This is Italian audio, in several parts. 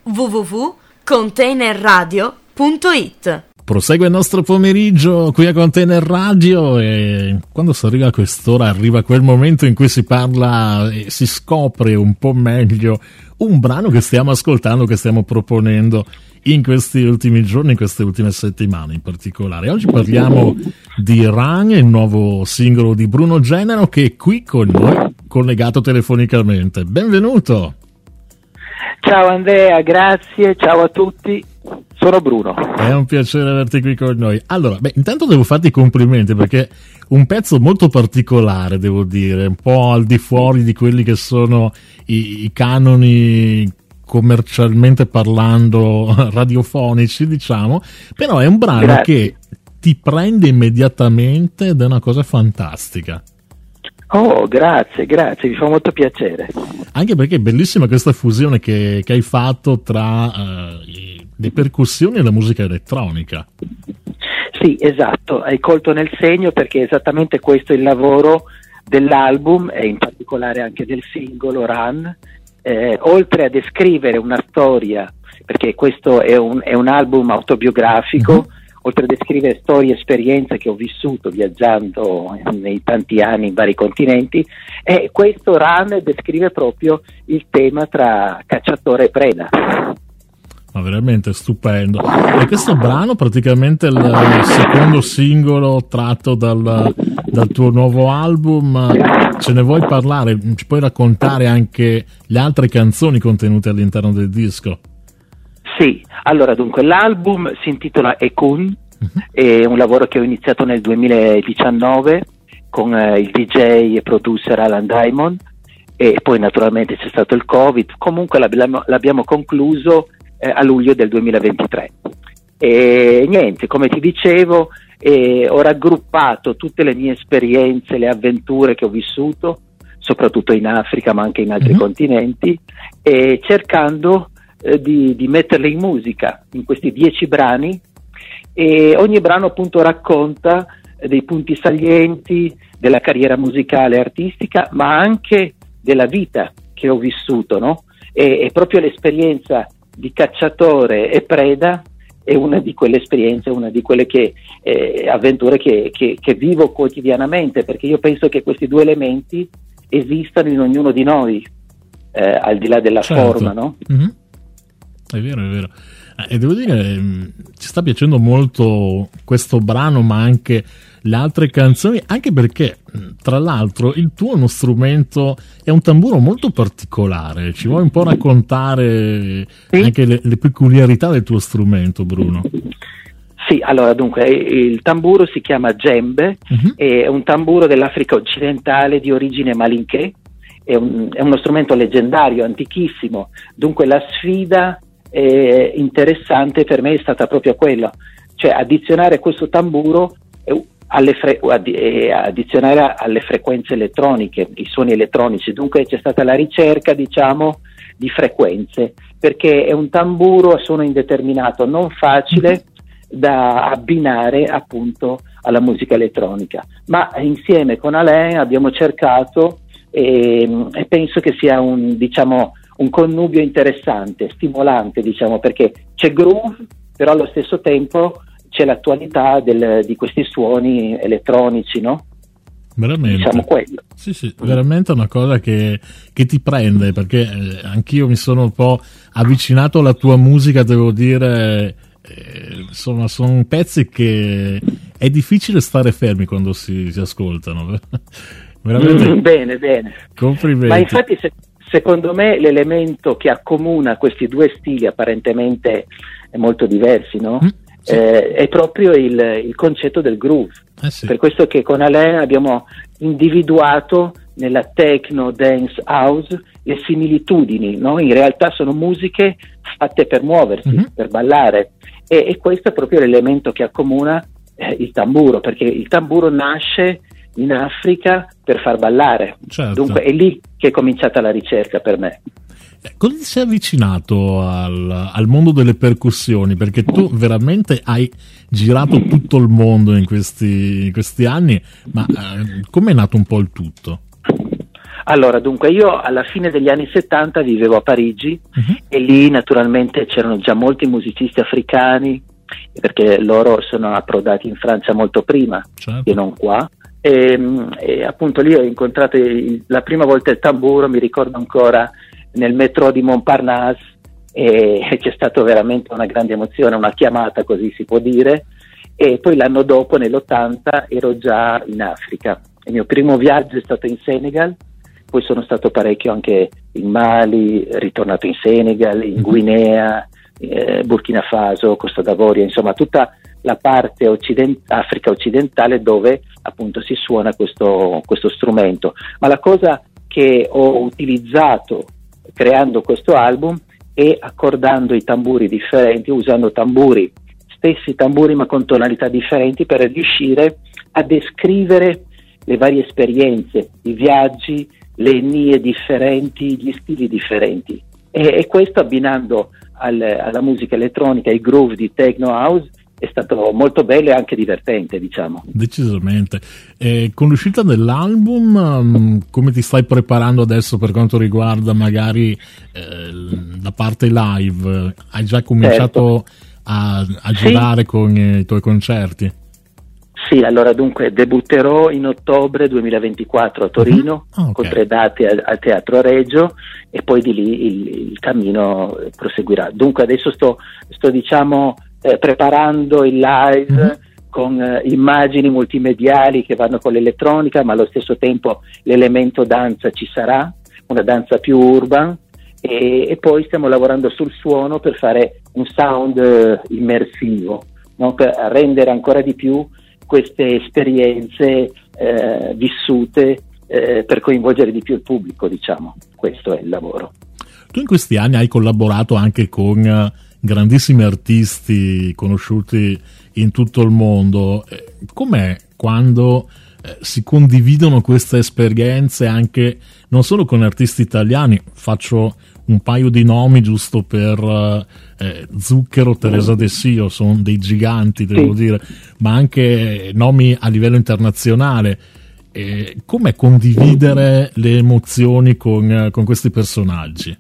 www.containerradio.it. Prosegue il nostro pomeriggio qui a Container Radio e quando si arriva a quest'ora arriva quel momento in cui si parla e si scopre un po' meglio un brano che stiamo ascoltando, che stiamo proponendo in questi ultimi giorni, in queste ultime settimane in particolare. Oggi parliamo di Run, il nuovo singolo di Bruno Genero, che è qui con noi, collegato telefonicamente. Benvenuto! Ciao Andrea, grazie, ciao a tutti, sono Bruno. È un piacere averti qui con noi. Allora, intanto devo farti i complimenti perché un pezzo molto particolare, devo dire, un po' al di fuori di quelli che sono i canoni commercialmente parlando radiofonici, diciamo, però è un brano Grazie. che ti prende immediatamente ed è una cosa fantastica. Oh, grazie, mi fa molto piacere. Anche perché è bellissima questa fusione che hai fatto tra le percussioni e la musica elettronica. Sì, esatto, hai colto nel segno perché esattamente questo è il lavoro dell'album e in particolare anche del singolo Run. Oltre a descrivere una storia, perché questo è un album autobiografico, oltre a descrivere storie e esperienze che ho vissuto viaggiando nei tanti anni in vari continenti, questo Run descrive proprio il tema tra cacciatore e preda. Ma veramente stupendo. E questo brano praticamente è il secondo singolo tratto dal tuo nuovo album. Ce ne vuoi parlare? Ci puoi raccontare anche le altre canzoni contenute all'interno del disco? Sì, allora dunque l'album si intitola Ekun, è un lavoro che ho iniziato nel 2019 con il DJ e producer Alan Diamond e poi naturalmente c'è stato il Covid, comunque l'abbiamo concluso a luglio del 2023 e niente, come ti dicevo, ho raggruppato tutte le mie esperienze, le avventure che ho vissuto soprattutto in Africa ma anche in altri continenti e cercando di metterle in musica in questi 10 brani e ogni brano appunto racconta dei punti salienti della carriera musicale e artistica ma anche della vita che ho vissuto, no? E proprio l'esperienza di cacciatore e preda è una di quelle esperienze, una di quelle avventure che vivo quotidianamente, perché io penso che questi due elementi esistano in ognuno di noi, al di là della forma, no? È vero. E devo dire, ci sta piacendo molto questo brano, ma anche le altre canzoni, anche perché, tra l'altro, il tuo è uno strumento, è un tamburo molto particolare. Ci vuoi un po' raccontare anche le peculiarità del tuo strumento, Bruno? Sì, allora dunque, il tamburo si chiama djembe, è un tamburo dell'Africa occidentale di origine malinché, è uno strumento leggendario, antichissimo, dunque la sfida interessante per me è stata proprio quella, cioè addizionare questo tamburo addizionare alle frequenze elettroniche, i suoni elettronici, dunque c'è stata la ricerca, diciamo, di frequenze, perché è un tamburo a suono indeterminato, non facile da abbinare appunto alla musica elettronica, ma insieme con Alain abbiamo cercato e penso che sia un connubio interessante, stimolante, diciamo, perché c'è groove, però allo stesso tempo c'è l'attualità di questi suoni elettronici, no? Veramente. Diciamo quello. Sì, veramente è una cosa che ti prende, perché anch'io mi sono un po' avvicinato alla tua musica, devo dire, insomma, sono pezzi che è difficile stare fermi quando si ascoltano. Veramente. Bene. Complimenti. Ma infatti secondo me l'elemento che accomuna questi due stili apparentemente molto diversi, no? Sì. È proprio il concetto del groove. Sì. Per questo che con Alain abbiamo individuato nella techno dance house le similitudini, no? In realtà sono musiche fatte per muoversi, per ballare e questo è proprio l'elemento che accomuna il tamburo, perché il tamburo nasce in Africa per far ballare. Certo. Dunque è lì che è cominciata la ricerca per me. Come ti sei avvicinato al mondo delle percussioni? Perché tu veramente hai girato tutto il mondo in questi anni, ma come è nato un po' il tutto? Allora, dunque, io alla fine degli anni 70 vivevo a Parigi e lì naturalmente c'erano già molti musicisti africani, perché loro sono approdati in Francia molto prima che non qua. E appunto lì ho incontrato la prima volta il tamburo, mi ricordo ancora, nel metro di Montparnasse, e c'è stata veramente una grande emozione, una chiamata, così si può dire. E poi l'anno dopo, nell'80, ero già in Africa. Il mio primo viaggio è stato in Senegal, poi sono stato parecchio anche in Mali, ritornato in Senegal, in Guinea, Burkina Faso, Costa d'Avorio, insomma tutta la parte Africa occidentale dove appunto si suona questo strumento. Ma la cosa che ho utilizzato creando questo album è accordando i tamburi differenti, usando stessi tamburi ma con tonalità differenti, per riuscire a descrivere le varie esperienze, i viaggi, le etnie differenti, gli stili differenti, e questo abbinando alla musica elettronica, ai groove di techno house, è stato molto bello e anche divertente, diciamo. Decisamente. Con l'uscita dell'album, come ti stai preparando adesso per quanto riguarda magari la parte live? Hai già cominciato a girare con i tuoi concerti? Sì, allora dunque debutterò in ottobre 2024 a Torino, con 3 date al Teatro Regio, e poi di lì il cammino proseguirà. Dunque adesso sto diciamo preparando il live con immagini multimediali che vanno con l'elettronica, ma allo stesso tempo l'elemento danza ci sarà, una danza più urban, e poi stiamo lavorando sul suono per fare un sound immersivo, no? Per rendere ancora di più queste esperienze vissute, per coinvolgere di più il pubblico, diciamo. Questo è il lavoro. Tu in questi anni hai collaborato anche con grandissimi artisti conosciuti in tutto il mondo. Com'è quando si condividono queste esperienze anche non solo con artisti italiani? Faccio un paio di nomi giusto per Zucchero, Teresa De Sio, sono dei giganti, devo dire, ma anche nomi a livello internazionale. Com'è condividere le emozioni con questi personaggi?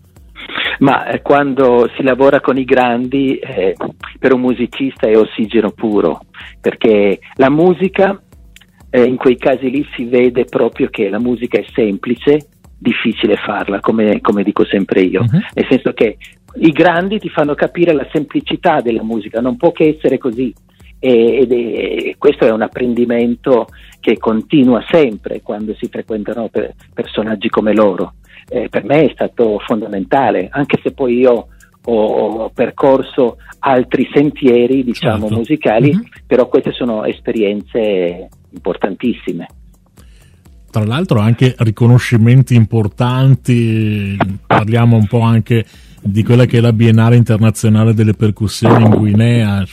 Ma quando si lavora con i grandi, per un musicista è ossigeno puro, perché la musica, in quei casi lì si vede proprio che la musica è semplice, difficile farla, come dico sempre io, nel senso che i grandi ti fanno capire la semplicità della musica, non può che essere così, e questo è un apprendimento che continua sempre quando si frequentano personaggi come loro. Per me è stato fondamentale, anche se poi io ho percorso altri sentieri, diciamo, musicali, però queste sono esperienze importantissime. Tra l'altro anche riconoscimenti importanti, parliamo un po' anche di quella che è la Biennale Internazionale delle Percussioni in Guinea.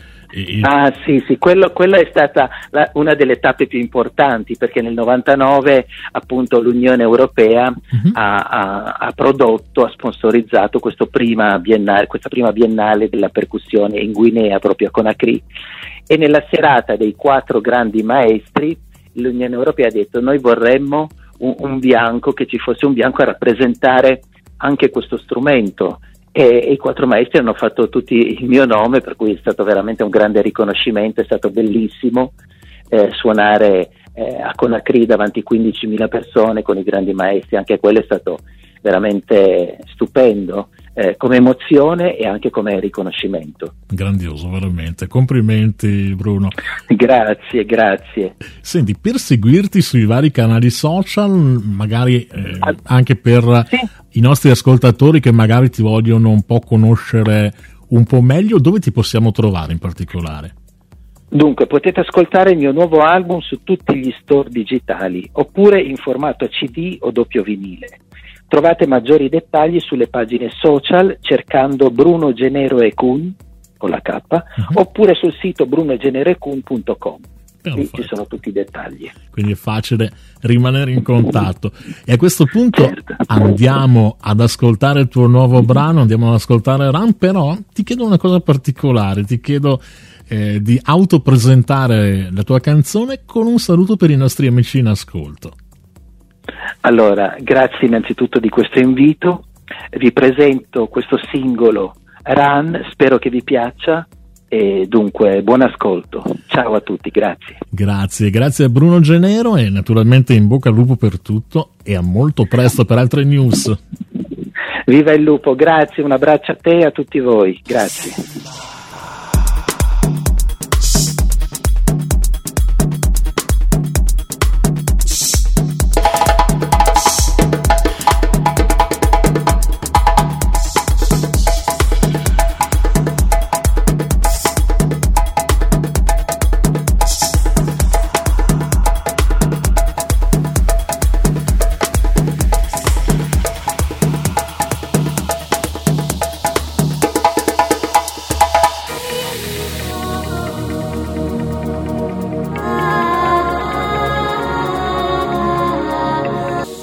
Sì, quella è stata una delle tappe più importanti, perché nel 99 appunto l'Unione Europea ha prodotto, ha sponsorizzato questa prima biennale della percussione in Guinea, proprio a Conakry, e nella serata dei 4 grandi maestri l'Unione Europea ha detto: noi vorremmo un bianco, che ci fosse un bianco a rappresentare anche questo strumento, e i 4 maestri hanno fatto tutti il mio nome, per cui è stato veramente un grande riconoscimento, è stato bellissimo suonare a Conakry davanti a 15.000 persone con i grandi maestri, anche quello è stato veramente stupendo, come emozione e anche come riconoscimento. Grandioso, veramente, complimenti Bruno. Grazie. Senti, per seguirti sui vari canali social, magari anche per i nostri ascoltatori che magari ti vogliono un po' conoscere un po' meglio, dove ti possiamo trovare in particolare? Dunque, potete ascoltare il mio nuovo album su tutti gli store digitali, oppure in formato CD o doppio vinile. Trovate maggiori dettagli sulle pagine social cercando Bruno Genero e Kun con la K, oppure sul sito brunogeneroecun.com. Qui ci sono tutti i dettagli. Quindi è facile rimanere in contatto. E a questo punto andiamo ad ascoltare il tuo nuovo brano, andiamo ad ascoltare Ram, però ti chiedo una cosa particolare, ti chiedo di autopresentare la tua canzone con un saluto per i nostri amici in ascolto. Allora, grazie innanzitutto di questo invito, vi presento questo singolo Run, spero che vi piaccia e dunque buon ascolto. Ciao a tutti, grazie. Grazie a Bruno Genero e naturalmente in bocca al lupo per tutto e a molto presto per altre news. Viva il lupo, grazie, un abbraccio a te e a tutti voi, grazie.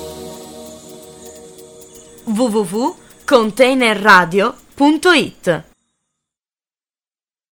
www.containerradio.it